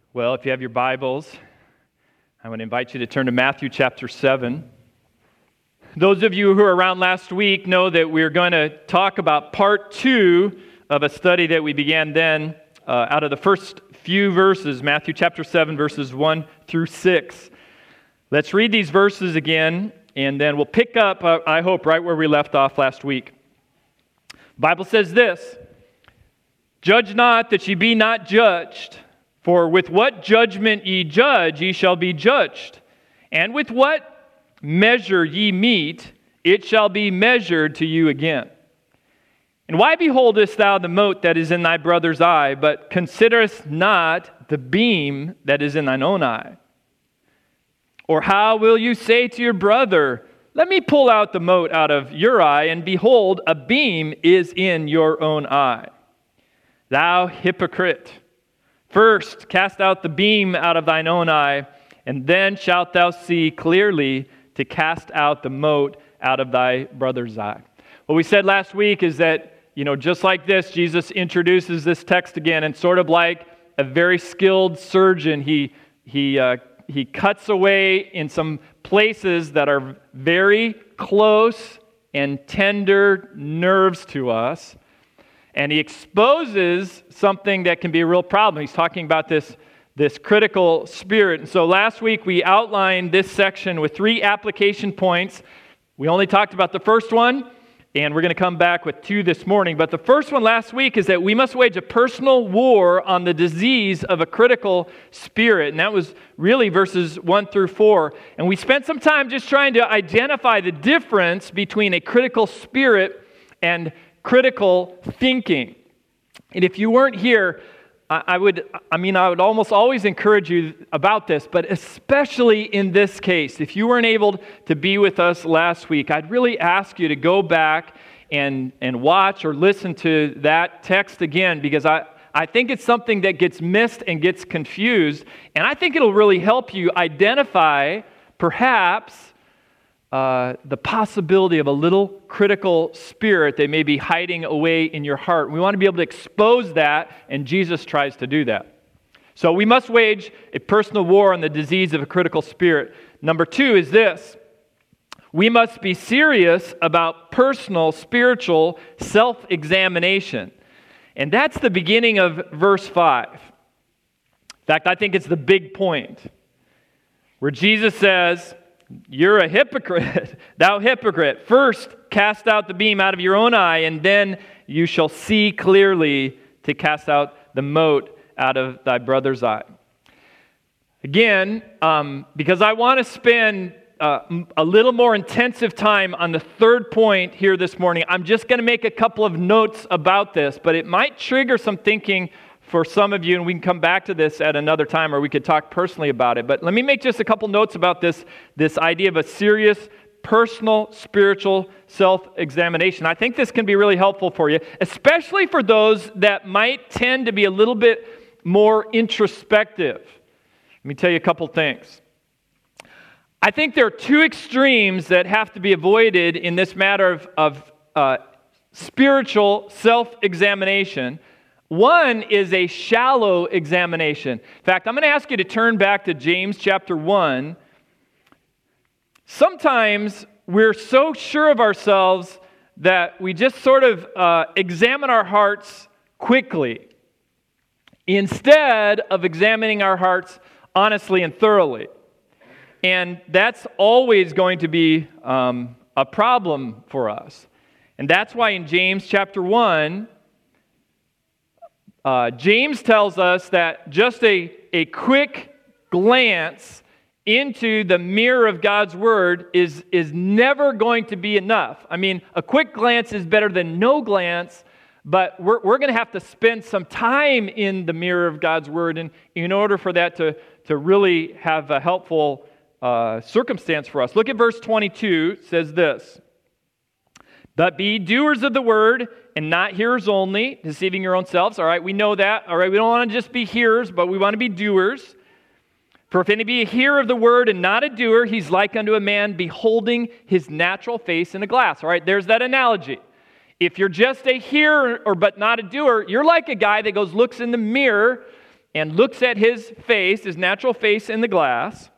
Well, if you have your Bibles, I want to invite you to turn to Matthew chapter 7. Those of you who were around last week know that we're going to talk about part 2 of a study that we began then out of the first few verses, Matthew chapter 7, verses 1 through 6. Let's read these verses again, and then we'll pick up, I hope, right where we left off last week. The Bible says this, "Judge not that ye be not judged. For with what judgment ye judge, ye shall be judged. And with what measure ye mete, it shall be measured to you again. And why beholdest thou the mote that is in thy brother's eye, but considerest not the beam that is in thine own eye? Or how will you say to your brother, Let me pull out the mote out of your eye, and behold, a beam is in your own eye? Thou hypocrite! First, cast out the beam out of thine own eye, and then shalt thou see clearly to cast out the mote out of thy brother's eye." What we said last week is that, just like this, Jesus introduces this text again, and sort of like a very skilled surgeon, he cuts away in some places that are very close and tender nerves to us. And he exposes something that can be a real problem. He's talking about this critical spirit. And so last week we outlined this section with 3 application points. We only talked about the first one, and we're going to come back with 2 this morning. But the first one last week is that we must wage a personal war on the disease of a critical spirit. And that was really verses 1 through 4. And we spent some time just trying to identify the difference between a critical spirit and critical thinking. And if you weren't here, I would almost always encourage you about this, but especially in this case, if you weren't able to be with us last week, I'd really ask you to go back and watch or listen to that text again, because I think it's something that gets missed and gets confused, and I think it'll really help you identify perhaps the possibility of a little critical spirit that may be hiding away in your heart. We want to be able to expose that, and Jesus tries to do that. So we must wage a personal war on the disease of a critical spirit. Number 2 is this: we must be serious about personal spiritual self-examination. And that's the beginning of verse 5. In fact, I think it's the big point, where Jesus says, "You're a hypocrite, thou hypocrite. First, cast out the beam out of your own eye, and then you shall see clearly to cast out the mote out of thy brother's eye." Again, because I want to spend a little more intensive time on the third point here this morning, I'm just going to make a couple of notes about this, but it might trigger some thinking for some of you, and we can come back to this at another time, or we could talk personally about it. But let me make just a couple notes about this idea of a serious, personal, spiritual self-examination. I think this can be really helpful for you, especially for those that might tend to be a little bit more introspective. Let me tell you a couple things. I think there are 2 extremes that have to be avoided in this matter of spiritual self-examination. One is a shallow examination. In fact, I'm going to ask you to turn back to James chapter 1. Sometimes we're so sure of ourselves that we just sort of examine our hearts quickly instead of examining our hearts honestly and thoroughly. And that's always going to be a problem for us. And that's why in James chapter 1, James tells us that just a quick glance into the mirror of God's Word is never going to be enough. I mean, a quick glance is better than no glance, but we're going to have to spend some time in the mirror of God's Word in order for that to really have a helpful circumstance for us. Look at verse 22. It says this: "But be doers of the word, and not hearers only, deceiving your own selves." All right, we know that. All right, we don't want to just be hearers, but we want to be doers. "For if any be a hearer of the word and not a doer, he's like unto a man beholding his natural face in a glass." All right, there's that analogy. If you're just a hearer but not a doer, you're like a guy that looks in the mirror and looks at his face, his natural face in the glass.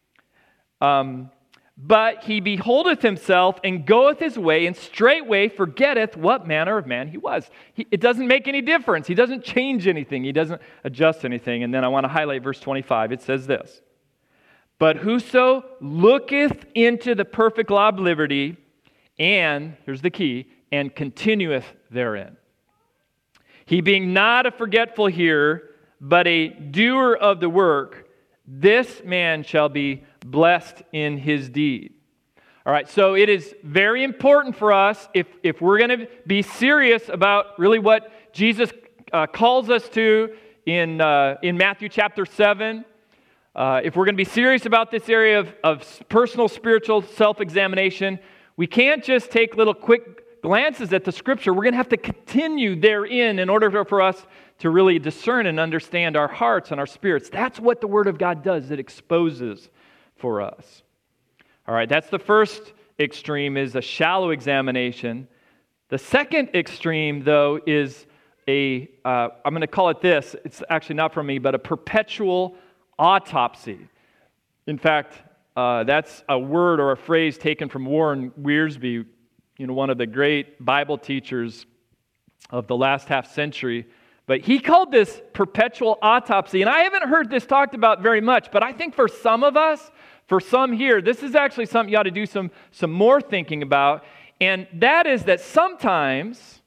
But he beholdeth himself and goeth his way, and straightway forgetteth what manner of man he was. It doesn't make any difference. He doesn't change anything. He doesn't adjust anything. And then I want to highlight verse 25. It says this: But whoso looketh into the perfect law of liberty, and, here's the key, and continueth therein. He being not a forgetful hearer, but a doer of the work, this man shall be blessed in his deed. All right, so it is very important for us, if we're going to be serious about really what Jesus calls us to in Matthew chapter 7, if we're going to be serious about this area of personal spiritual self-examination, we can't just take little quick glances at the Scripture. We're going to have to continue therein in order for us to really discern and understand our hearts and our spirits. That's what the Word of God does. It exposes for us. All right, that's the first extreme, is a shallow examination. The second extreme, though, is I'm going to call it this. It's actually not from me, but a perpetual autopsy. In fact, that's a word or a phrase taken from Warren Wiersbe, one of the great Bible teachers of the last half century. But he called this perpetual autopsy. And I haven't heard this talked about very much, but I think for some of us, for some here, this is actually something you ought to do some more thinking about. And that is that sometimes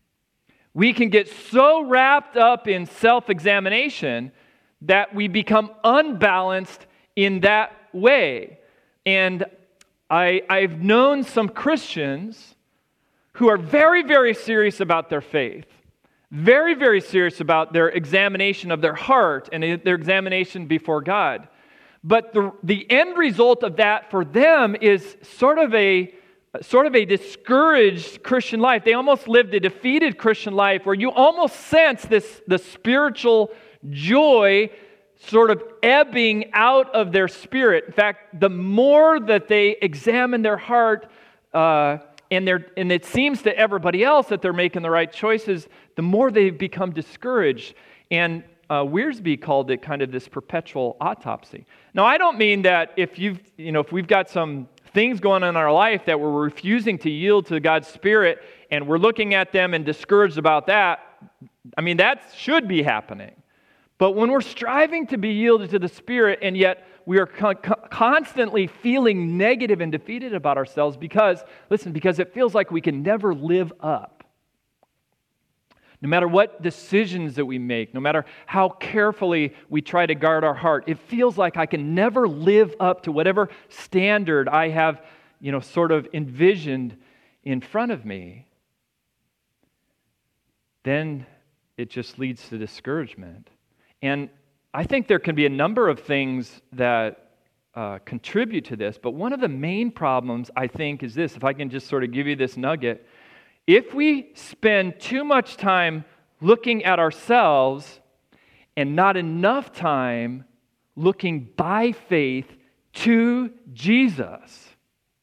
we can get so wrapped up in self-examination that we become unbalanced in that way. And I've known some Christians who are very, very serious about their faith, very, very serious about their examination of their heart and their examination before God. But the end result of that for them is sort of a discouraged Christian life. They almost lived a defeated Christian life where you almost sense the spiritual joy sort of ebbing out of their spirit. In fact, the more that they examine their heart, and it seems to everybody else that they're making the right choices, the more they become discouraged. And Wiersbe called it kind of this perpetual autopsy. Now, I don't mean that if we've got some things going on in our life that we're refusing to yield to God's Spirit, and we're looking at them and discouraged about that. I mean, that should be happening. But when we're striving to be yielded to the Spirit, and yet we are constantly feeling negative and defeated about ourselves because it feels like we can never live up. No matter what decisions that we make, no matter how carefully we try to guard our heart, it feels like I can never live up to whatever standard I have, sort of envisioned in front of me. Then it just leads to discouragement. And I think there can be a number of things that contribute to this, but one of the main problems, I think, is this. If I can just sort of give you this nugget. If we spend too much time looking at ourselves and not enough time looking by faith to Jesus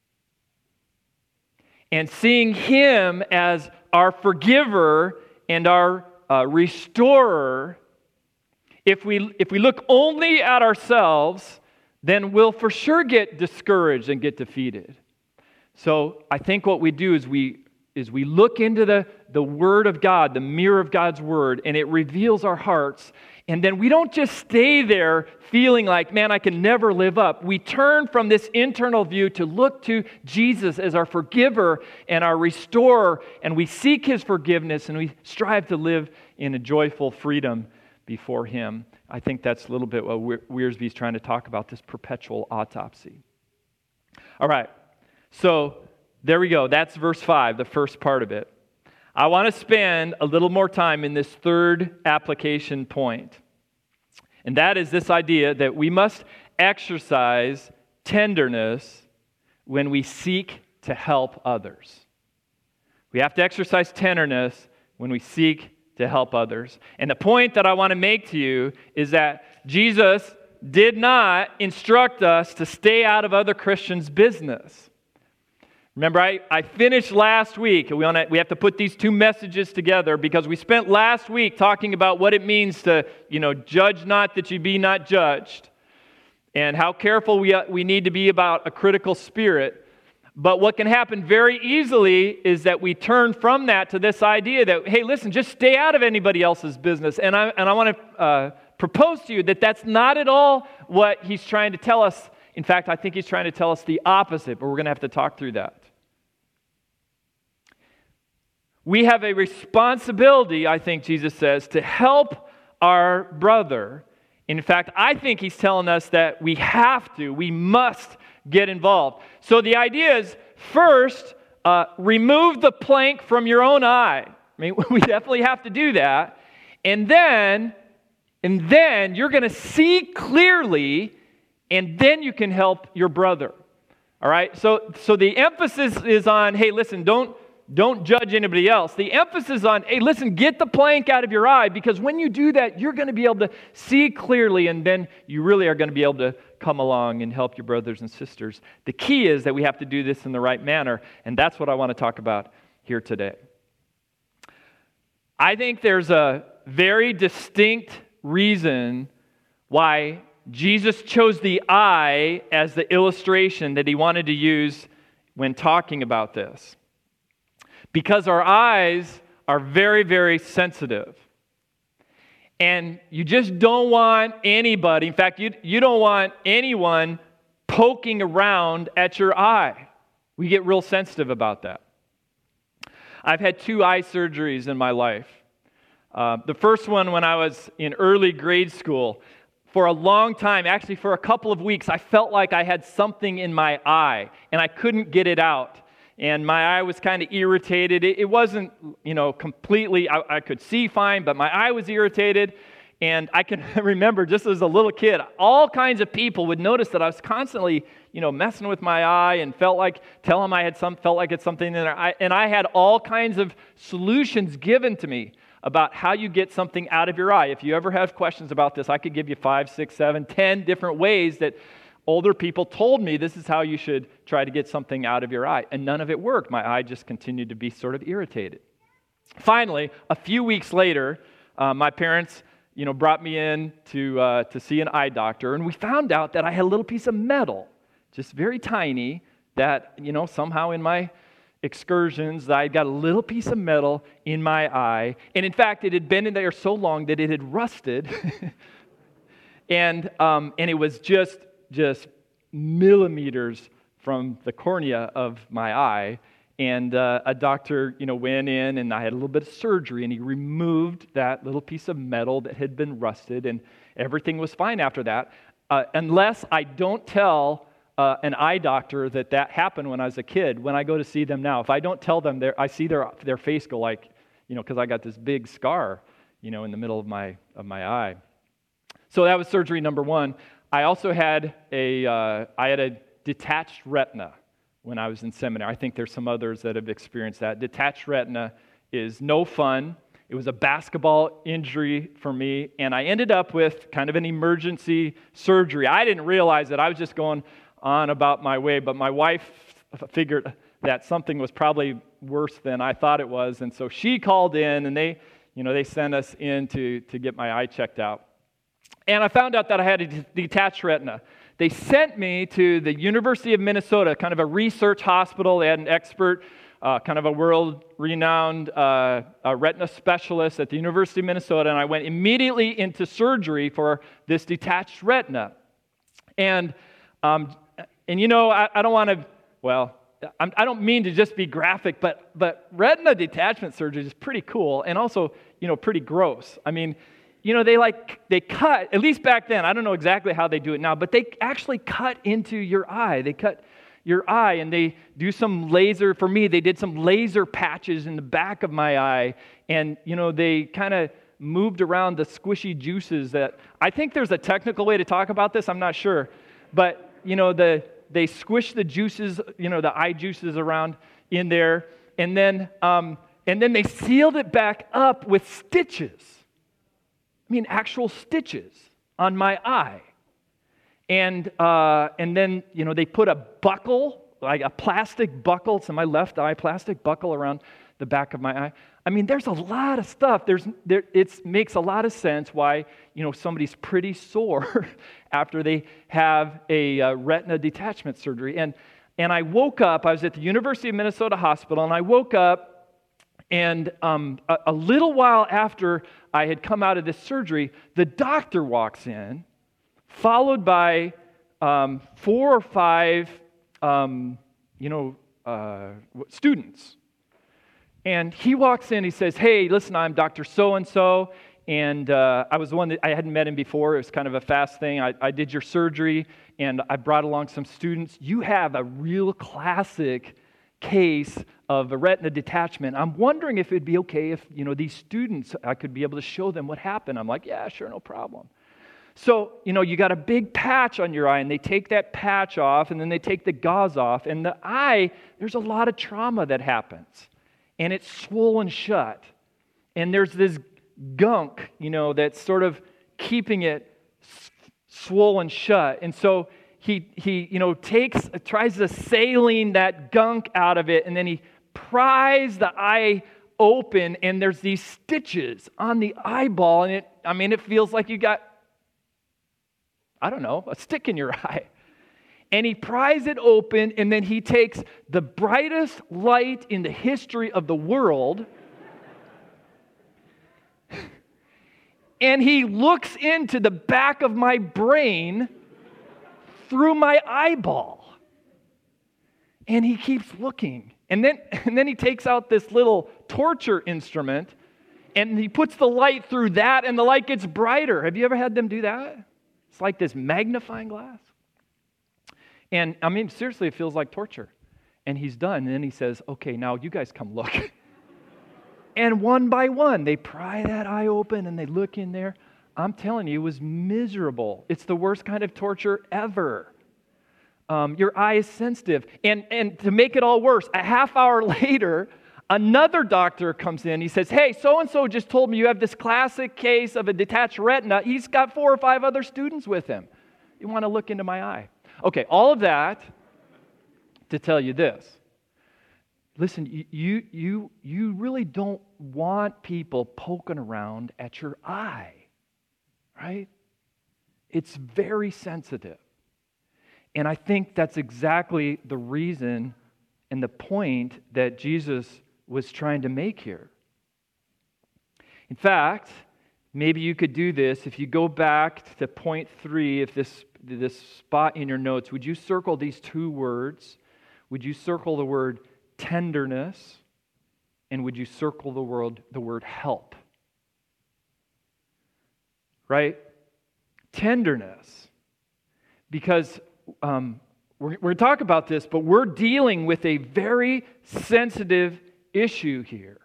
and seeing Him as our forgiver and our restorer, if we look only at ourselves, then we'll for sure get discouraged and get defeated. So I think what we do is we look into the Word of God, the mirror of God's Word, and it reveals our hearts. And then we don't just stay there feeling like, man, I can never live up. We turn from this internal view to look to Jesus as our forgiver and our restorer, and we seek His forgiveness, and we strive to live in a joyful freedom before Him. I think that's a little bit what Wiersbe's trying to talk about, this perpetual autopsy. All right, so there we go. That's verse 5, the first part of it. I want to spend a little more time in this third application point. And that is this idea that we must exercise tenderness when we seek to help others. We have to exercise tenderness when we seek to help others. And the point that I want to make to you is that Jesus did not instruct us to stay out of other Christians' business. Remember, I finished last week. We have to put these two messages together because we spent last week talking about what it means to, judge not that you be not judged, and how careful we need to be about a critical spirit. But what can happen very easily is that we turn from that to this idea that, hey, listen, just stay out of anybody else's business. And I want to propose to you that that's not at all what he's trying to tell us. In fact, I think he's trying to tell us the opposite, but we're going to have to talk through that. We have a responsibility, I think Jesus says, to help our brother. In fact, I think he's telling us that we must get involved. So the idea is, first, remove the plank from your own eye. I mean, we definitely have to do that. And then you're going to see clearly, and then you can help your brother. All right? So the emphasis is on, hey, listen, don't judge anybody else. The emphasis on, hey, listen, get the plank out of your eye, because when you do that, you're going to be able to see clearly, and then you really are going to be able to come along and help your brothers and sisters. The key is that we have to do this in the right manner, and that's what I want to talk about here today. I think there's a very distinct reason why Jesus chose the eye as the illustration that he wanted to use when talking about this. Because our eyes are very, very sensitive. And you just don't want anybody, in fact, you don't want anyone poking around at your eye. We get real sensitive about that. I've had 2 eye surgeries in my life. The first one when I was in early grade school. For a long time, actually for a couple of weeks, I felt like I had something in my eye, and I couldn't get it out. And my eye was kind of irritated. It wasn't, completely, I could see fine, but my eye was irritated. And I can remember just as a little kid, all kinds of people would notice that I was constantly, messing with my eye and felt like it's something in their eye. And I had all kinds of solutions given to me about how you get something out of your eye. If you ever have questions about this, I could give you 5, 6, 7, 10 different ways that older people told me this is how you should try to get something out of your eye. And none of it worked. My eye just continued to be sort of irritated. Finally, a few weeks later, my parents, brought me in to see an eye doctor. And we found out that I had a little piece of metal, just very tiny, that, somehow in my excursions, I got a little piece of metal in my eye. And in fact, it had been in there so long that it had rusted. and it was just millimeters from the cornea of my eye. And a doctor, went in, and I had a little bit of surgery, and he removed that little piece of metal that had been rusted, and everything was fine after that, unless I don't tell an eye doctor that happened when I was a kid. When I go to see them now, if I don't tell them, I see their face go like, because I got this big scar, in the middle of my eye. So that was surgery number 1. I also had a detached retina when I was in seminary. I think there's some others that have experienced that. Detached retina is no fun. It was a basketball injury for me, and I ended up with kind of an emergency surgery. I didn't realize that. I was just going on about my way, but my wife figured that something was probably worse than I thought it was, and so she called in, and they sent us in to get my eye checked out. And I found out that I had a detached retina. They sent me to the University of Minnesota, kind of a research hospital. They had an expert, kind of a world-renowned retina specialist at the University of Minnesota, and I went immediately into surgery for this detached retina. And I don't want to, I don't mean to just be graphic, but retina detachment surgery is pretty cool and also, pretty gross. I mean, they cut, at least back then, I don't know exactly how they do it now, but they actually cut into your eye. They cut your eye, and they do some laser, for me, they did some laser patches in the back of my eye, and, they kind of moved around the squishy juices that, I think there's a technical way to talk about this, I'm not sure, but, they squish the juices, the eye juices around in there, and then they sealed it back up with stitches. Actual stitches on my eye. And then, they put a buckle like a plastic buckle. It's in my left eye, plastic buckle around the back of my eye. I mean, there's a lot of stuff. It makes a lot of sense why, somebody's pretty sore after they have a retina detachment surgery. And I woke up, I was at the University of Minnesota Hospital, and I woke up, and a little while after I had come out of this surgery, the doctor walks in, followed by 4 or 5, students. And he walks in, he says, "Hey, listen, I'm Dr. So-and-so, and I was the one that I hadn't met him before. It was kind of a fast thing. I did your surgery, and I brought along some students. You have a real classic case of a retina detachment. I'm wondering if it'd be okay if, these students, I could be able to show them what happened." I'm like, "Yeah, sure, no problem." So, you got a big patch on your eye, and they take that patch off, and then they take the gauze off, and the eye, there's a lot of trauma that happens. And it's swollen shut. And there's this gunk, that's sort of keeping it swollen shut. And so he tries to saline that gunk out of it, and then he pries the eye open, and there's these stitches on the eyeball, and it feels like you got, a stick in your eye. And he pries it open, and then he takes the brightest light in the history of the world, and he looks into the back of my brain through my eyeball. And he keeps looking. And then he takes out this little torture instrument, and he puts the light through that, and the light gets brighter. Have you ever had them do that? It's like this magnifying glass. And seriously, it feels like torture. And he's done. And then he says, "Okay, now you guys come look." And one by one, they pry that eye open and they look in there. I'm telling you, it was miserable. It's the worst kind of torture ever. Your eye is sensitive. And to make it all worse, a half hour later, another doctor comes in. He says, "Hey, so-and-so just told me you have this classic case of a detached retina. He's got 4 or 5 other students with him. You want to look into my eye?" Okay, all of that to tell you this. Listen, you really don't want people poking around at your eye, right? It's very sensitive. And I think that's exactly the reason and the point that Jesus was trying to make here. In fact, maybe you could do this. If you go back to point 3, if this spot in your notes, would you circle these 2 words? Would you circle the word tenderness? And would you circle the word help? Right? Tenderness. Because we're going to talk about this, but we're dealing with a very sensitive issue here.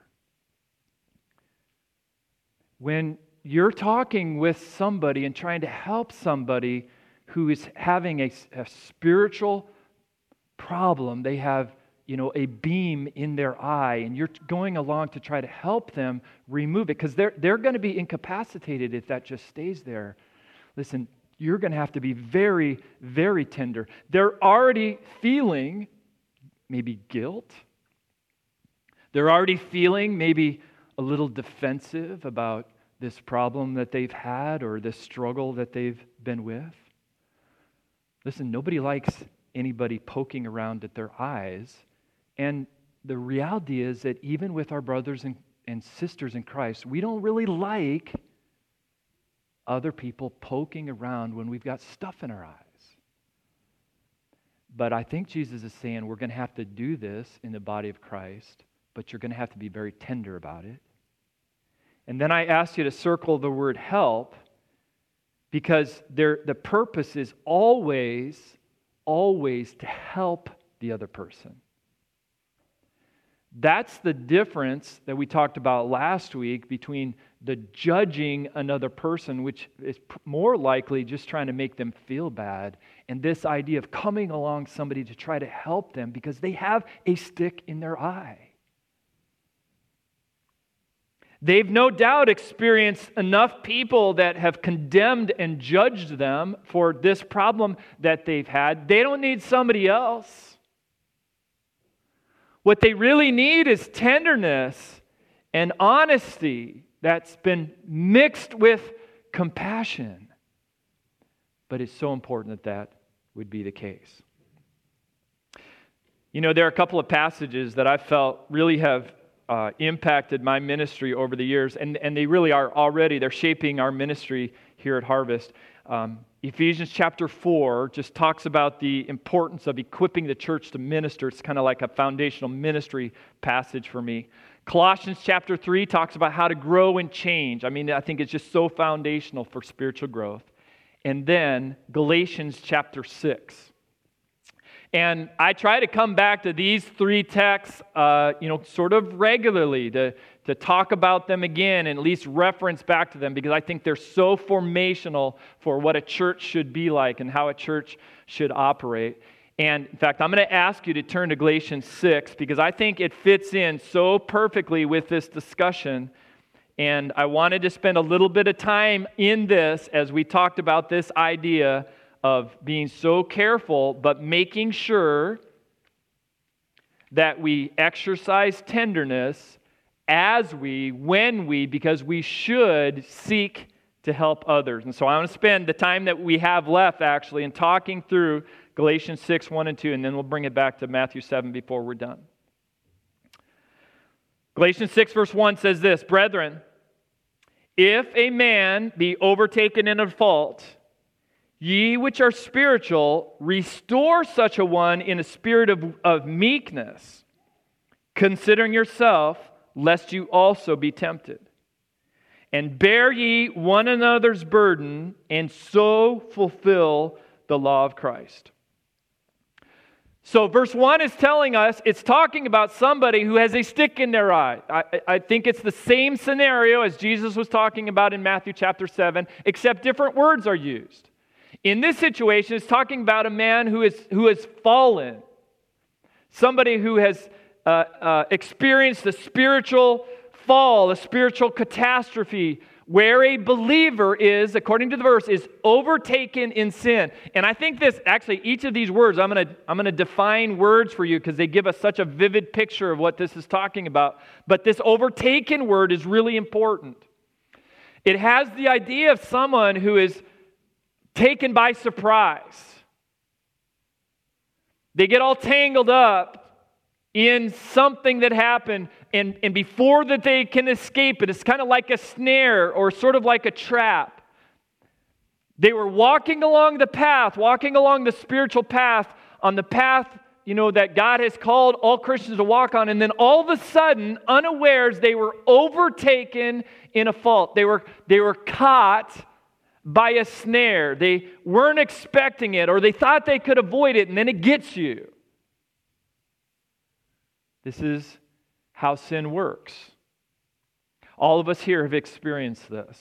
When you're talking with somebody and trying to help somebody who is having a spiritual problem, they have, a beam in their eye, and you're going along to try to help them remove it, because they're going to be incapacitated if that just stays there. Listen, you're going to have to be very, very tender. They're already feeling maybe guilt. They're already feeling maybe a little defensive about this problem that they've had or this struggle that they've been with. Listen, nobody likes anybody poking around at their eyes. And the reality is that even with our brothers and sisters in Christ, we don't really like other people poking around when we've got stuff in our eyes. But I think Jesus is saying we're going to have to do this in the body of Christ, but you're going to have to be very tender about it. And then I asked you to circle the word help, because the purpose is always to help the other person. That's the difference that we talked about last week between the judging another person, which is more likely just trying to make them feel bad, and this idea of coming along somebody to try to help them because they have a stick in their eye. They've no doubt experienced enough people that have condemned and judged them for this problem that they've had. They don't need somebody else. What they really need is tenderness and honesty that's been mixed with compassion. But it's so important that that would be the case. You know, there are a couple of passages that I felt really have impacted my ministry over the years, and they really are already. They're shaping our ministry here at Harvest. Ephesians chapter 4 just talks about the importance of equipping the church to minister. It's kind of like a foundational ministry passage for me. Colossians chapter 3 talks about how to grow and change. I mean, I think it's just so foundational for spiritual growth. And then Galatians chapter 6. And I try to come back to these three texts, sort of regularly to talk about them again and at least reference back to them, because I think they're so formational for what a church should be like and how a church should operate. And in fact, I'm going to ask you to turn to Galatians 6 because I think it fits in so perfectly with this discussion. And I wanted to spend a little bit of time in this as we talked about this idea of being so careful, but making sure that we exercise tenderness because we should seek to help others. And so I want to spend the time that we have left actually in talking through Galatians 6, 1 and 2, and then we'll bring it back to Matthew 7 before we're done. Galatians 6 verse 1 says this, "Brethren, if a man be overtaken in a fault, ye which are spiritual, restore such a one in a spirit of meekness, considering yourself, lest you also be tempted. And bear ye one another's burden, and so fulfill the law of Christ." So verse 1 is telling us, it's talking about somebody who has a stick in their eye. I think it's the same scenario as Jesus was talking about in Matthew chapter 7, except different words are used. In this situation, it's talking about a man who has fallen. Somebody who has experienced a spiritual fall, a spiritual catastrophe, where a believer is, according to the verse, is overtaken in sin. And I think each of these words, I'm going to define words for you because they give us such a vivid picture of what this is talking about. But this overtaken word is really important. It has the idea of someone who is taken by surprise. They get all tangled up in something that happened, and before that they can escape it, it's kind of like a snare or sort of like a trap. They were walking along the spiritual path, on the path, that God has called all Christians to walk on, and then all of a sudden, unawares, they were overtaken in a fault. They were caught by a snare. They weren't expecting it, or they thought they could avoid it, and then it gets you. This is how sin works. All of us here have experienced this.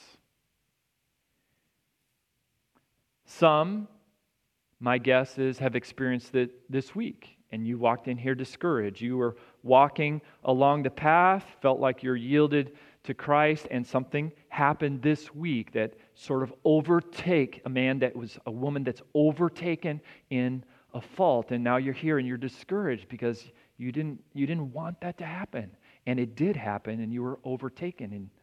Some, my guess is, have experienced it this week, and you walked in here discouraged. You were walking along the path, felt like you're yielded to Christ, and something happened this week that sort of overtake a woman that's overtaken in a fault, and now you're here and you're discouraged because you didn't want that to happen, and it did happen, and you were overtaken. And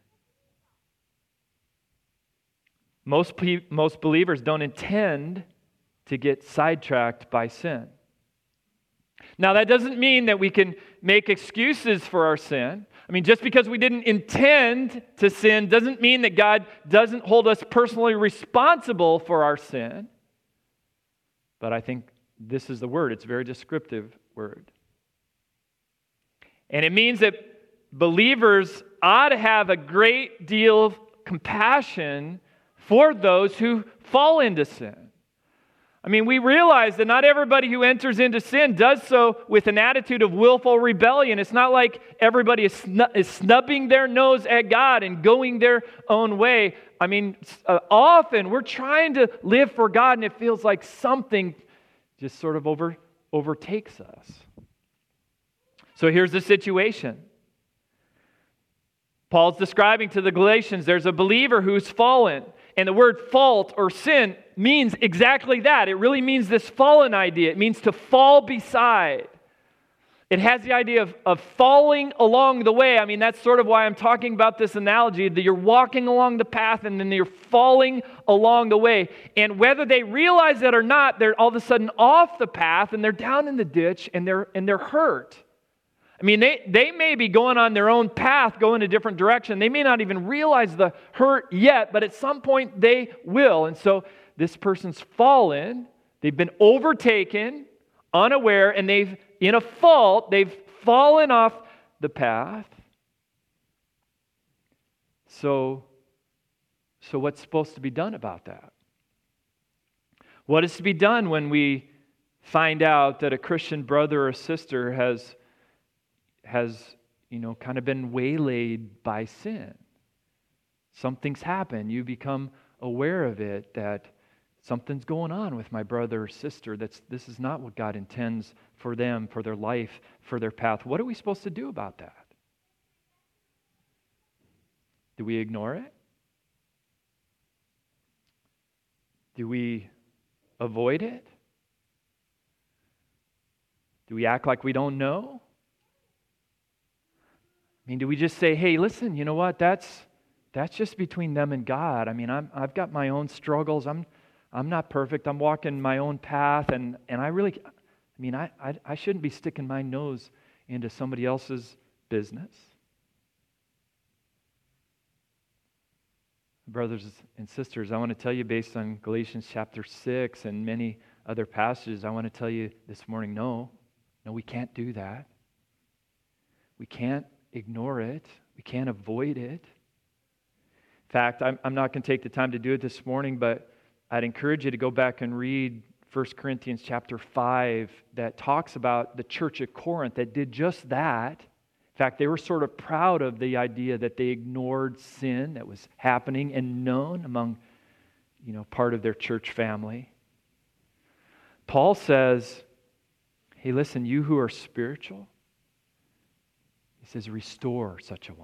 most believers don't intend to get sidetracked by sin. Now, that doesn't mean that we can make excuses for our sin. I mean, just because we didn't intend to sin doesn't mean that God doesn't hold us personally responsible for our sin. But I think this is the word. It's a very descriptive word. And it means that believers ought to have a great deal of compassion for those who fall into sin. I mean, we realize that not everybody who enters into sin does so with an attitude of willful rebellion. It's not like everybody is snubbing their nose at God and going their own way. I mean, often we're trying to live for God and it feels like something just sort of overtakes us. So here's the situation. Paul's describing to the Galatians, there's a believer who's fallen. And the word fault or sin means exactly that. It really means this fallen idea. It means to fall beside. It has the idea of falling along the way. I mean, that's sort of why I'm talking about this analogy, that you're walking along the path and then you're falling along the way. And whether they realize that or not, they're all of a sudden off the path and they're down in the ditch and they're hurt. I mean, they may be going on their own path, going a different direction. They may not even realize the hurt yet, but at some point they will. And so this person's fallen, they've been overtaken, unaware, and they've fallen off the path. So what's supposed to be done about that? What is to be done when we find out that a Christian brother or sister has kind of been waylaid by sin? Something's happened. You become aware of it, that something's going on with my brother or sister. This is not what God intends for them, for their life, for their path. What are we supposed to do about that? Do we ignore it? Do we avoid it? Do we act like we don't know? I mean, do we just say, hey, listen, you know what? That's just between them and God. I mean, I've got my own struggles. I'm not perfect. I'm walking my own path, and I shouldn't be sticking my nose into somebody else's business. Brothers and sisters, I want to tell you, based on Galatians chapter 6 and many other passages, I want to tell you this morning, no, we can't do that. We can't ignore it. We can't avoid it. In fact, I'm not going to take the time to do it this morning, but I'd encourage you to go back and read 1 Corinthians chapter 5 that talks about the church at Corinth that did just that. In fact, they were sort of proud of the idea that they ignored sin that was happening and known among, part of their church family. Paul says, hey, listen, you who are spiritual, he says, restore such a one.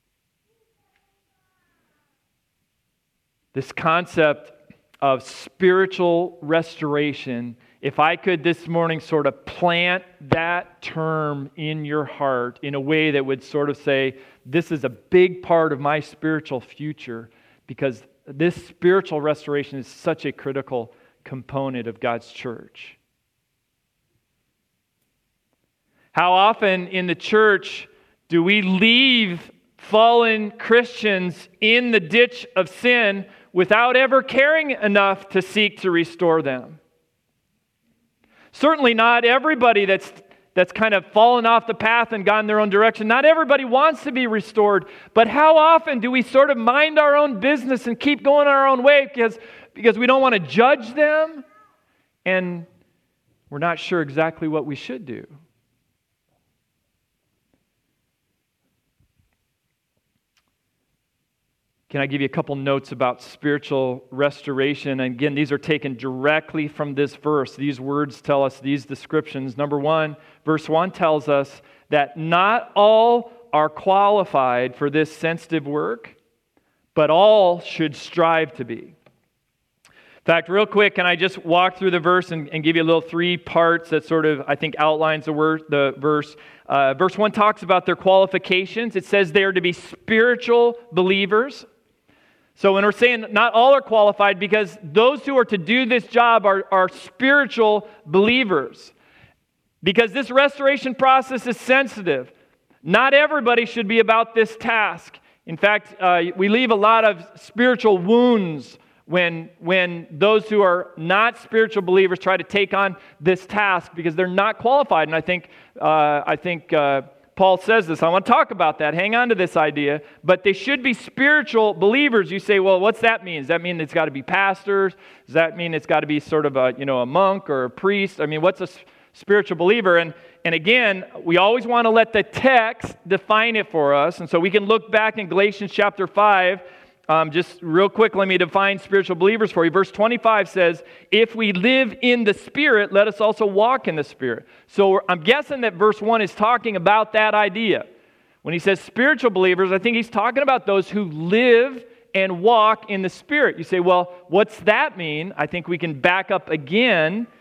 This concept of spiritual restoration, if I could this morning sort of plant that term in your heart in a way that would sort of say, this is a big part of my spiritual future, because this spiritual restoration is such a critical component of God's church. How often in the church do we leave fallen Christians in the ditch of sin without ever caring enough to seek to restore them? Certainly not everybody that's kind of fallen off the path and gone their own direction. Not everybody wants to be restored. But how often do we sort of mind our own business and keep going our own way because we don't want to judge them and we're not sure exactly what we should do? Can I give you a couple notes about spiritual restoration? And again, these are taken directly from this verse. These words tell us these descriptions. Number one, verse 1 tells us that not all are qualified for this sensitive work, but all should strive to be. In fact, real quick, can I just walk through the verse and give you a little 3 parts that sort of, I think, outlines the verse. Verse 1 talks about their qualifications. It says they are to be spiritual believers. So when we're saying not all are qualified, because those who are to do this job are spiritual believers. Because this restoration process is sensitive. Not everybody should be about this task. In fact, we leave a lot of spiritual wounds when those who are not spiritual believers try to take on this task because they're not qualified. And I think Paul says this. I want to talk about that. Hang on to this idea. But they should be spiritual believers. You say, well, what's that mean? Does that mean it's got to be pastors? Does that mean it's got to be sort of a monk or a priest? I mean, what's a spiritual believer? And again, we always want to let the text define it for us. And so we can look back in Galatians chapter 5. Just real quick, let me define spiritual believers for you. Verse 25 says, if we live in the Spirit, let us also walk in the Spirit. So I'm guessing that verse 1 is talking about that idea. When he says spiritual believers, I think he's talking about those who live and walk in the Spirit. You say, well, what's that mean? I think we can back up again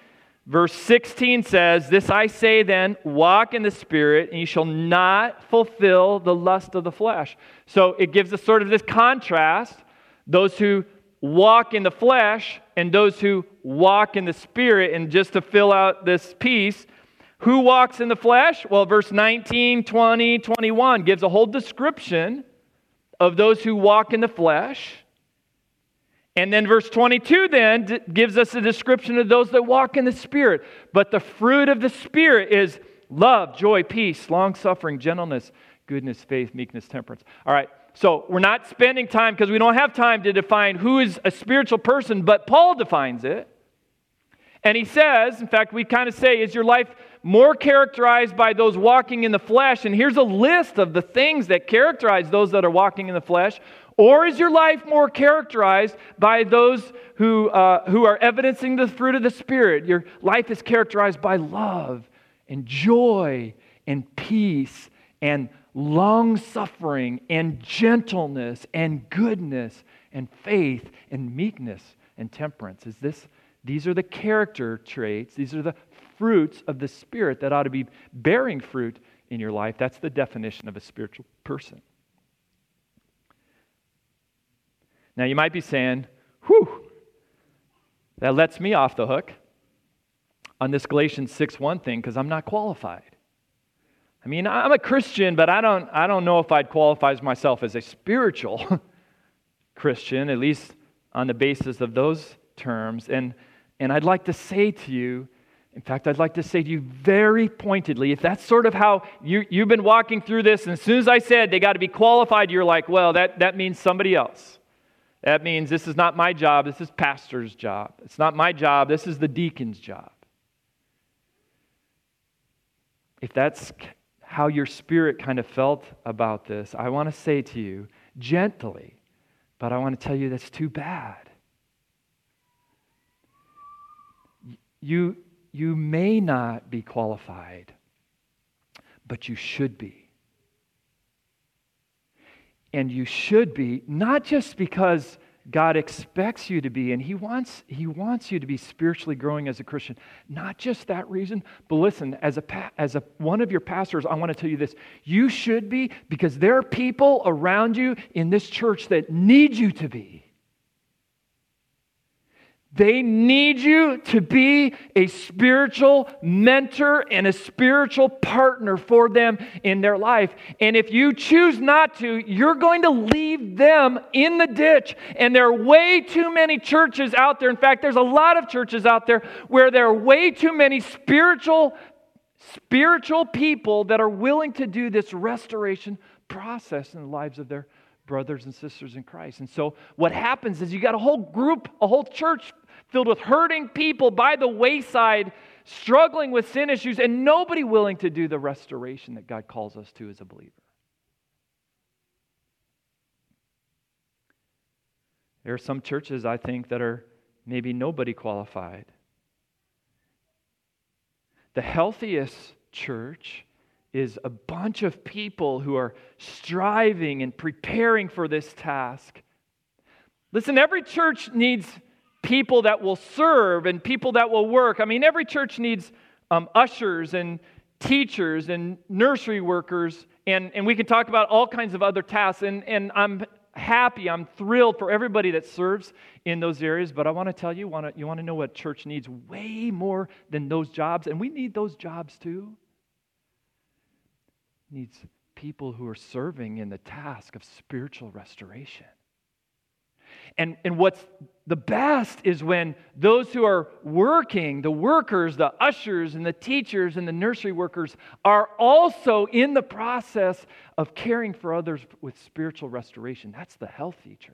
Verse 16 says, "This I say then, walk in the Spirit, and you shall not fulfill the lust of the flesh." So it gives us sort of this contrast, those who walk in the flesh and those who walk in the Spirit. And just to fill out this piece, who walks in the flesh? Well, verse 19, 20, 21 gives a whole description of those who walk in the flesh. And then verse 22 then gives us a description of those that walk in the Spirit. But the fruit of the Spirit is love, joy, peace, long-suffering, gentleness, goodness, faith, meekness, temperance. All right, so we're not spending time because we don't have time to define who is a spiritual person, but Paul defines it. And he says, in fact, we kind of say, is your life more characterized by those walking in the flesh? And here's a list of the things that characterize those that are walking in the flesh. Or is your life more characterized by those who are evidencing the fruit of the Spirit? Your life is characterized by love and joy and peace and long-suffering and gentleness and goodness and faith and meekness and temperance. These are the character traits. These are the fruits of the Spirit that ought to be bearing fruit in your life. That's the definition of a spiritual person. Now, you might be saying, whew, that lets me off the hook on this Galatians 6:1 thing because I'm not qualified. I mean, I'm a Christian, but I don't know if I'd qualify myself as a spiritual Christian, at least on the basis of those terms. And I'd like to say to you, in fact, I'd like to say to you very pointedly, if that's sort of how you've been walking through this, and as soon as I said they got to be qualified, you're like, well, that means somebody else. That means this is not my job, this is pastor's job. It's not my job, this is the deacon's job. If that's how your spirit kind of felt about this, I want to say to you gently, but I want to tell you that's too bad. You may not be qualified, but you should be. And you should be, not just because God expects you to be, and He wants you to be spiritually growing as a Christian. Not just that reason, but listen, as one of your pastors, I want to tell you this. You should be because there are people around you in this church that need you to be. They need you to be a spiritual mentor and a spiritual partner for them in their life. And if you choose not to, you're going to leave them in the ditch. And there are way too many churches out there. In fact, there's a lot of churches out there where there are way too many spiritual people that are willing to do this restoration process in the lives of their brothers and sisters in Christ. And so what happens is you got a whole group, a whole church filled with hurting people by the wayside, struggling with sin issues, and nobody willing to do the restoration that God calls us to as a believer. There are some churches, I think, that are maybe nobody qualified. The healthiest church is a bunch of people who are striving and preparing for this task. Listen, every church needs people that will serve and people that will work. I mean, every church needs ushers and teachers and nursery workers, and we can talk about all kinds of other tasks, and I'm happy, I'm thrilled for everybody that serves in those areas, but I want to tell you, you want to know what church needs way more than those jobs, and we need those jobs too. It needs people who are serving in the task of spiritual restoration. And what's the best is when those who are working, the workers, the ushers, and the teachers, and the nursery workers are also in the process of caring for others with spiritual restoration. That's the healthy church.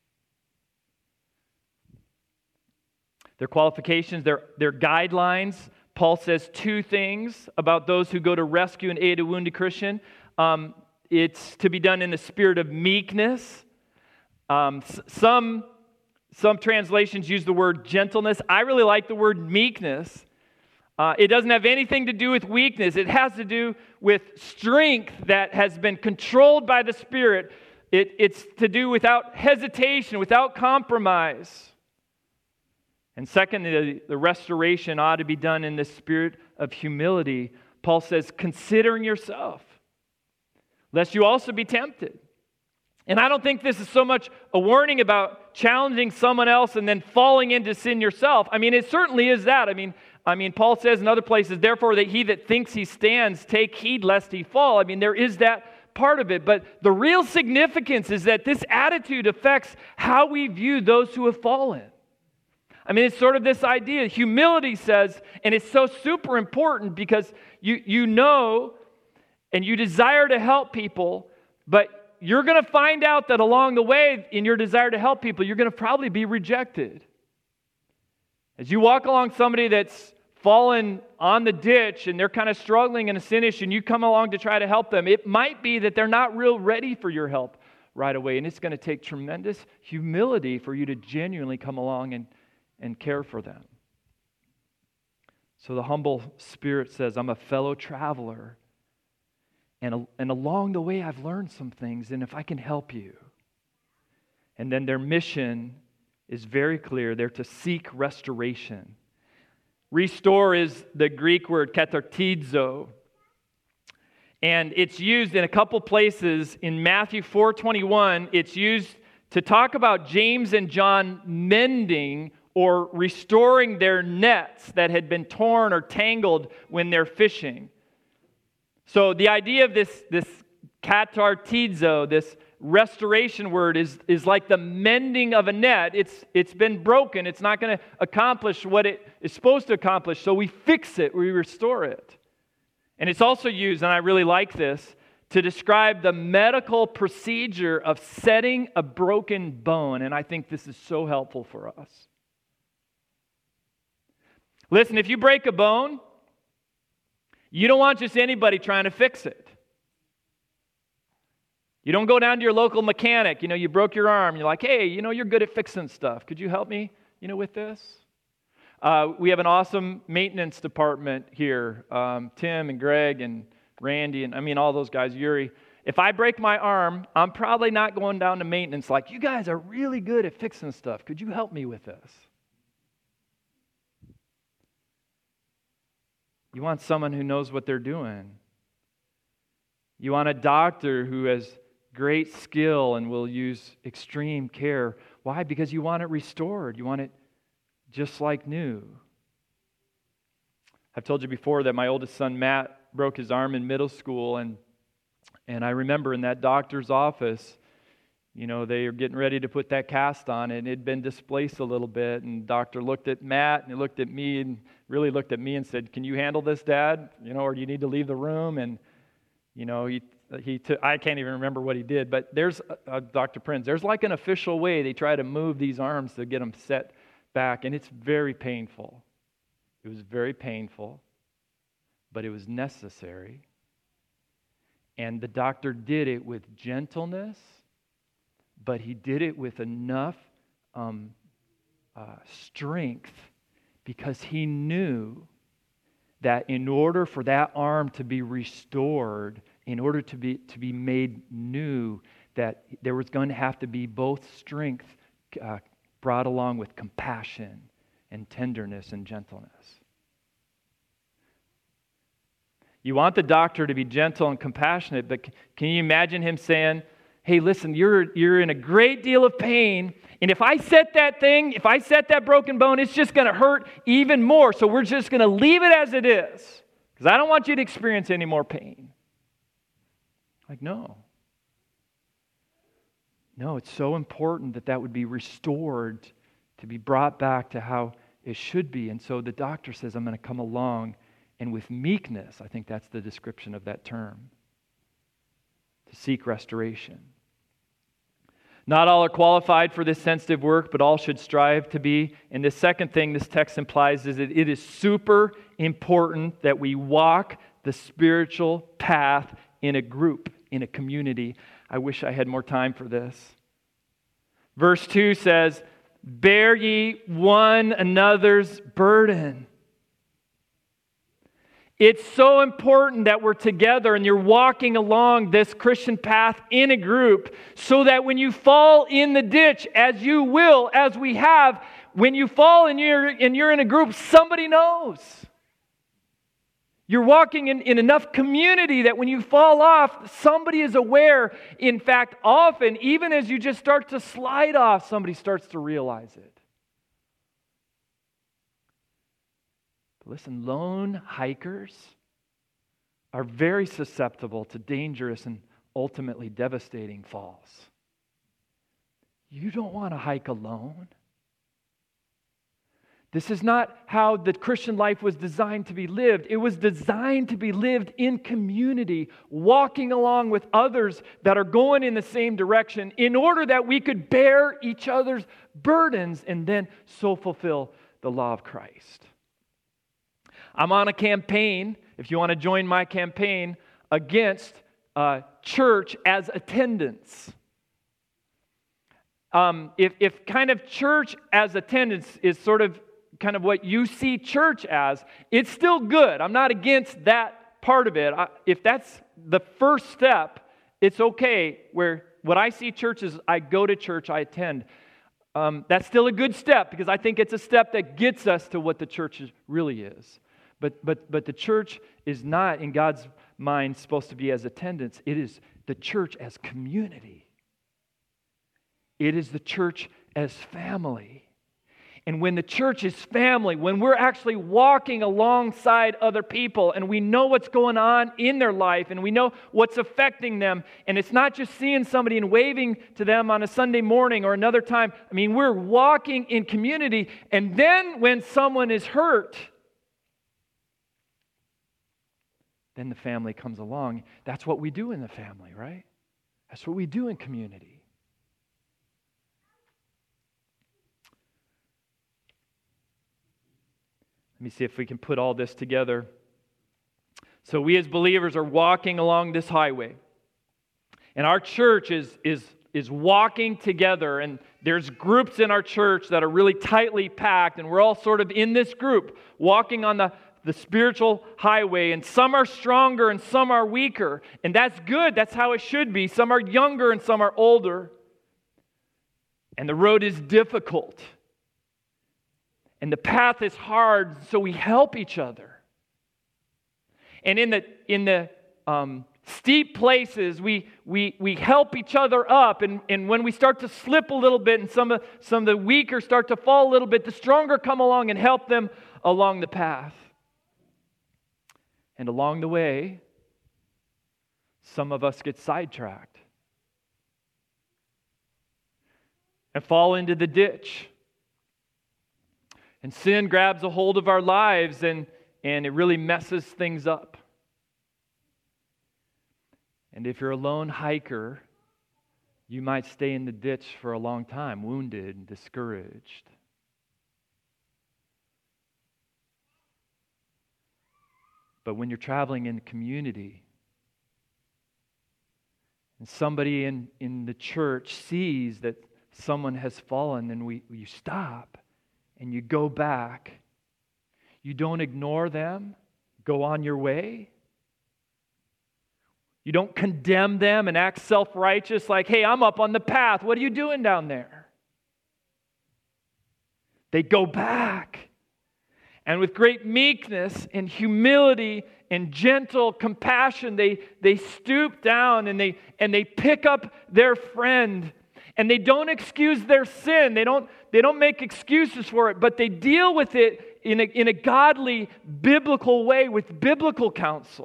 Their qualifications, their guidelines. Paul says two things about those who go to rescue and aid a wounded Christian. It's to be done in the spirit of meekness. Some translations use the word gentleness. I really like the word meekness. It doesn't have anything to do with weakness. It has to do with strength that has been controlled by the Spirit. It's to do without hesitation, without compromise. And second, the restoration ought to be done in the spirit of humility. Paul says, considering yourself, lest you also be tempted. And I don't think this is so much a warning about challenging someone else and then falling into sin yourself. I mean, it certainly is that. I mean, Paul says in other places, therefore, that he that thinks he stands, take heed lest he fall. I mean, there is that part of it. But the real significance is that this attitude affects how we view those who have fallen. I mean, it's sort of this idea. Humility says, and it's so super important because you know and you desire to help people, but you're going to find out that along the way, in your desire to help people, you're going to probably be rejected. As you walk along somebody that's fallen on the ditch and they're kind of struggling in a sin issue and you come along to try to help them, it might be that they're not real ready for your help right away. And it's going to take tremendous humility for you to genuinely come along and care for them. So the humble spirit says, I'm a fellow traveler. And along the way, I've learned some things, and if I can help you. And then their mission is very clear. They're to seek restoration. Restore is the Greek word katartizo. And it's used in a couple places. In Matthew 4:21, it's used to talk about James and John mending or restoring their nets that had been torn or tangled when they're fishing. So the idea of this katartizo, this restoration word, is like the mending of a net. It's been broken. It's not going to accomplish what it is supposed to accomplish. So we fix it, we restore it. And it's also used, and I really like this, to describe the medical procedure of setting a broken bone. And I think this is so helpful for us. Listen, if you break a bone, you don't want just anybody trying to fix it. You don't go down to your local mechanic. You broke your arm. You're like, hey, you're good at fixing stuff. Could you help me, with this? We have an awesome maintenance department here. Tim and Greg and Randy and all those guys, Yuri. If I break my arm, I'm probably not going down to maintenance like, you guys are really good at fixing stuff. Could you help me with this? You want someone who knows what they're doing. You want a doctor who has great skill and will use extreme care. Why? Because you want it restored. You want it just like new. I've told you before that my oldest son, Matt, broke his arm in middle school, and I remember in that doctor's office, they were getting ready to put that cast on, and it had been displaced a little bit, and the doctor looked at Matt, and he looked at me, and really looked at me and said, can you handle this, Dad? Or do you need to leave the room? And, I can't even remember what he did, but there's, Dr. Prinz, there's like an official way they try to move these arms to get them set back, and it's very painful. It was very painful, but it was necessary. And the doctor did it with gentleness, but he did it with enough strength because he knew that in order for that arm to be restored, in order to be made new, that there was going to have to be both strength brought along with compassion and tenderness and gentleness. You want the doctor to be gentle and compassionate, but can you imagine him saying, hey, listen, you're in a great deal of pain, and if I set that broken bone, it's just going to hurt even more, so we're just going to leave it as it is, because I don't want you to experience any more pain. Like, no. No, it's so important that would be restored, to be brought back to how it should be. And so the doctor says, I'm going to come along, and with meekness, I think that's the description of that term, to seek restoration. Not all are qualified for this sensitive work, but all should strive to be. And the second thing this text implies is that it is super important that we walk the spiritual path in a group, in a community. I wish I had more time for this. Verse 2 says, bear ye one another's burden. It's so important that we're together and you're walking along this Christian path in a group so that when you fall in the ditch, as you will, as we have, when you fall and you're in a group, somebody knows. You're walking in enough community that when you fall off, somebody is aware. In fact, often, even as you just start to slide off, somebody starts to realize it. But listen, lone hikers are very susceptible to dangerous and ultimately devastating falls. You don't want to hike alone. This is not how the Christian life was designed to be lived. It was designed to be lived in community, walking along with others that are going in the same direction in order that we could bear each other's burdens and then so fulfill the law of Christ. I'm on a campaign, if you want to join my campaign, against church as attendance. If kind of church as attendance is sort of kind of what you see church as, it's still good. I'm not against that part of it. If that's the first step, it's okay. Where what I see church is I go to church, I attend. That's still a good step because I think it's a step that gets us to what the church really is. But the church is not, in God's mind, supposed to be as attendance. It is the church as community. It is the church as family. And when the church is family, when we're actually walking alongside other people and we know what's going on in their life and we know what's affecting them, and it's not just seeing somebody and waving to them on a Sunday morning or another time. I mean, we're walking in community, and then when someone is hurt, then the family comes along. That's what we do in the family, right? That's what we do in community. Let me see if we can put all this together. So we as believers are walking along this highway. And our church is walking together. And there's groups in our church that are really tightly packed. And we're all sort of in this group, walking on the spiritual highway. And some are stronger and some are weaker. And that's good. That's how it should be. Some are younger and some are older. And the road is difficult. And the path is hard, so we help each other. And in the steep places, we help each other up. And when we start to slip a little bit, and some of the weaker start to fall a little bit, the stronger come along and help them along the path. And along the way, some of us get sidetracked and fall into the ditch. And sin grabs a hold of our lives and it really messes things up. And if you're a lone hiker, you might stay in the ditch for a long time, wounded and discouraged. But when you're traveling in community, and somebody in the church sees that someone has fallen, then you stop. And you go back. You don't ignore them. Go on your way. You don't condemn them and act self-righteous like, hey, I'm up on the path. What are you doing down there? They go back. And with great meekness and humility and gentle compassion, they stoop down and they pick up their friend. And they don't excuse their sin. They don't make excuses for it, but they deal with it in a godly, biblical way with biblical counsel.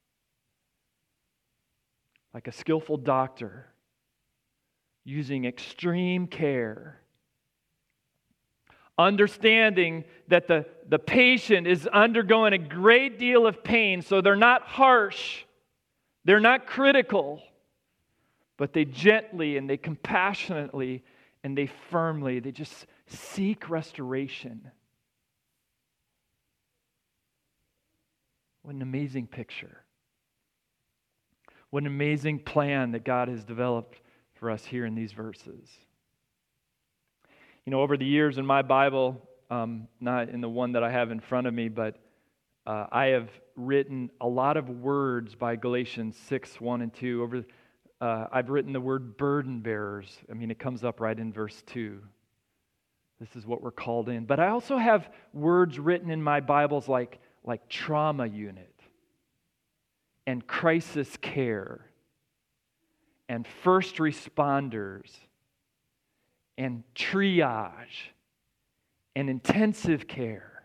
Like a skillful doctor using extreme care. Understanding that the patient is undergoing a great deal of pain, so they're not harsh, they're not critical. But they gently and they compassionately and they firmly, they just seek restoration. What an amazing picture. What an amazing plan that God has developed for us here in these verses. You know, over the years in my Bible, not in the one that I have in front of me, but I have written a lot of words by Galatians 6, 1 and 2. I've written the word burden bearers. I mean, it comes up right in verse 2. This is what we're called in. But I also have words written in my Bibles like trauma unit and crisis care and first responders and triage and intensive care.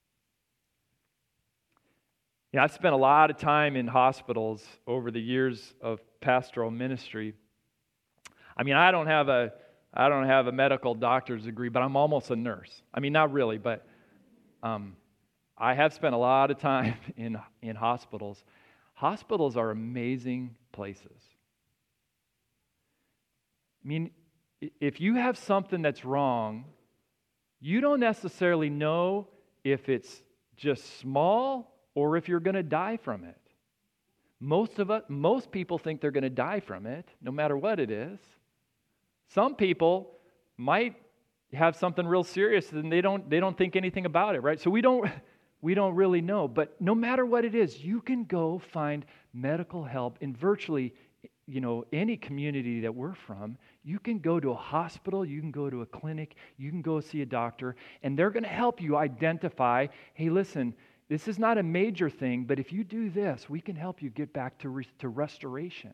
Yeah, I've spent a lot of time in hospitals over the years of pastoral ministry. I mean, I don't have a medical doctor's degree, but I'm almost a nurse. I mean, not really, but I have spent a lot of time in hospitals. Hospitals are amazing places. I mean, if you have something that's wrong, you don't necessarily know if it's just small or if you're going to die from it. Most people think they're going to die from it, no matter what it is. Some people might have something real serious and they don't think anything about it, right? So we don't really know. But no matter what it is, you can go find medical help in virtually, any community that we're from. You can go to a hospital, you can go to a clinic, you can go see a doctor, and they're going to help you identify, hey, listen, this is not a major thing, but if you do this, we can help you get back to restoration.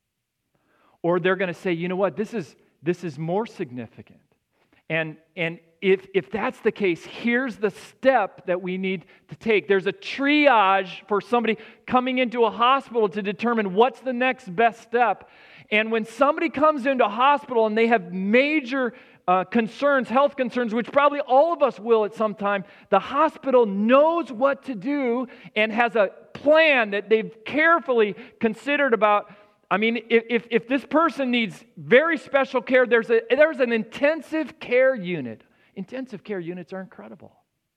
Or they're going to say, you know what, this is more significant. And if that's the case, here's the step that we need to take. There's a triage for somebody coming into a hospital to determine what's the next best step. And when somebody comes into a hospital and they have major concerns, health concerns, which probably all of us will at some time, the hospital knows what to do and has a plan that they've carefully considered about. I mean, if this person needs very special care, there's an intensive care unit. Intensive care units are incredible.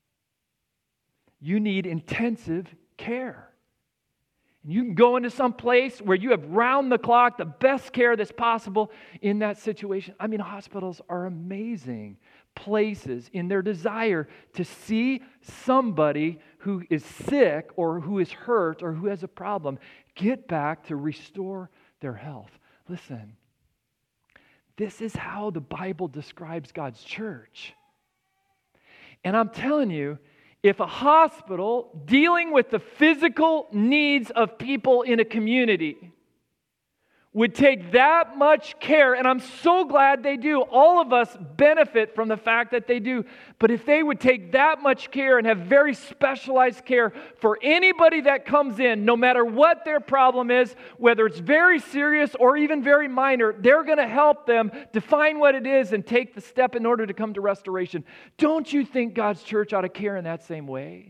You need intensive care. And you can go into some place where you have round the clock, the best care that's possible in that situation. I mean, hospitals are amazing places in their desire to see somebody who is sick or who is hurt or who has a problem get back to restore their health. Listen, this is how the Bible describes God's church. And I'm telling you, if a hospital dealing with the physical needs of people in a community would take that much care, and I'm so glad they do. All of us benefit from the fact that they do. But if they would take that much care and have very specialized care for anybody that comes in, no matter what their problem is, whether it's very serious or even very minor, they're going to help them define what it is and take the step in order to come to restoration. Don't you think God's church ought to care in that same way?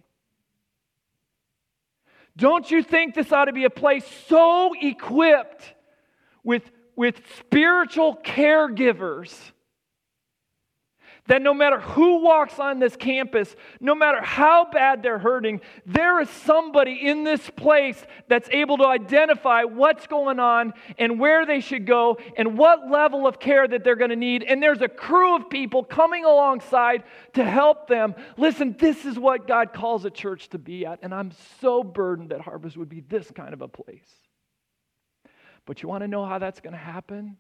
Don't you think this ought to be a place so equipped with spiritual caregivers that no matter who walks on this campus, no matter how bad they're hurting, there is somebody in this place that's able to identify what's going on and where they should go and what level of care that they're going to need. And there's a crew of people coming alongside to help them. Listen, this is what God calls a church to be at. And I'm so burdened that Harvest would be this kind of a place. But you want to know how that's going to happen?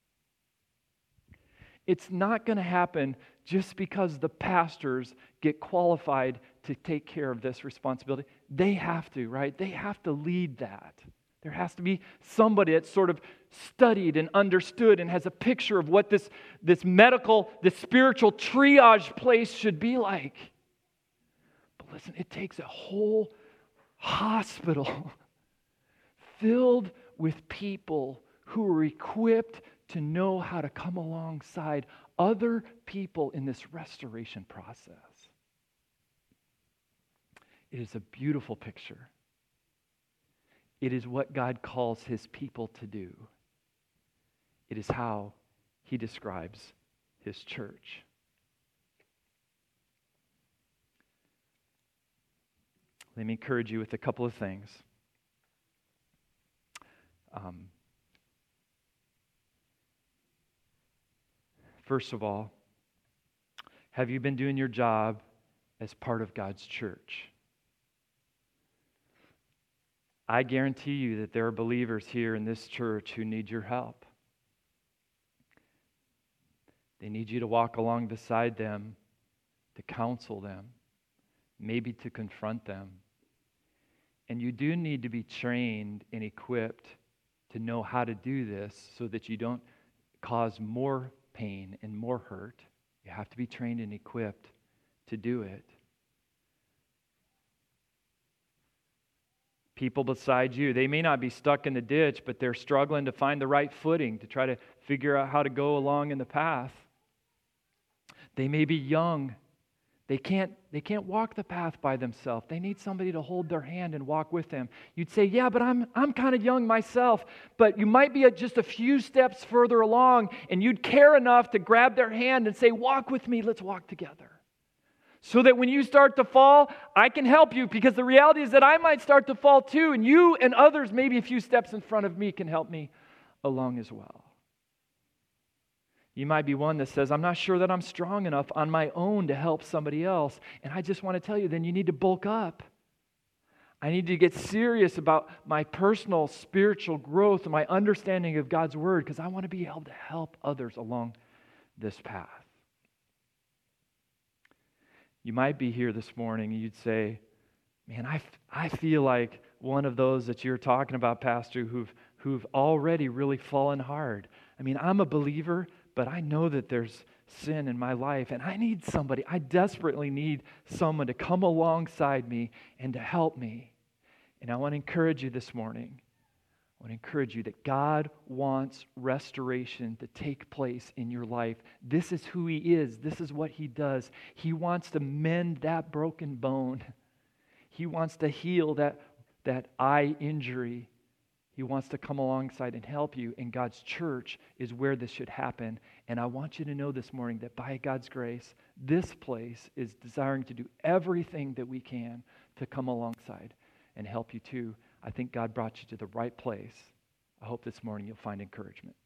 It's not going to happen just because the pastors get qualified to take care of this responsibility. They have to, right? They have to lead that. There has to be somebody that's sort of studied and understood and has a picture of what this medical, this spiritual triage place should be like. But listen, it takes a whole hospital filled with people who are equipped to know how to come alongside other people in this restoration process. It is a beautiful picture. It is what God calls His people to do. It is how He describes His church. Let me encourage you with a couple of things. First of all, have you been doing your job as part of God's church? I guarantee you that there are believers here in this church who need your help. They need you to walk along beside them, to counsel them, maybe to confront them. And you do need to be trained and equipped to know how to do this so that you don't cause more pain and more hurt. You have to be trained and equipped to do it. People beside you, they may not be stuck in the ditch, but they're struggling to find the right footing to try to figure out how to go along in the path. They may be young. They can't walk the path by themselves. They need somebody to hold their hand and walk with them. You'd say, yeah, but I'm kind of young myself. But you might be just a few steps further along, and you'd care enough to grab their hand and say, walk with me, let's walk together. So that when you start to fall, I can help you, because the reality is that I might start to fall too, and you and others maybe a few steps in front of me can help me along as well. You might be one that says, I'm not sure that I'm strong enough on my own to help somebody else. And I just want to tell you, then you need to bulk up. I need to get serious about my personal spiritual growth and my understanding of God's Word, because I want to be able to help others along this path. You might be here this morning and you'd say, man, I feel like one of those that you're talking about, Pastor, who've already really fallen hard. I mean, I'm a believer, but I know that there's sin in my life, and I need somebody. I desperately need someone to come alongside me and to help me. And I want to encourage you this morning. I want to encourage you that God wants restoration to take place in your life. This is who He is. This is what He does. He wants to mend that broken bone. He wants to heal that eye injury. He wants to come alongside and help you, and God's church is where this should happen. And I want you to know this morning that by God's grace, this place is desiring to do everything that we can to come alongside and help you too. I think God brought you to the right place. I hope this morning you'll find encouragement.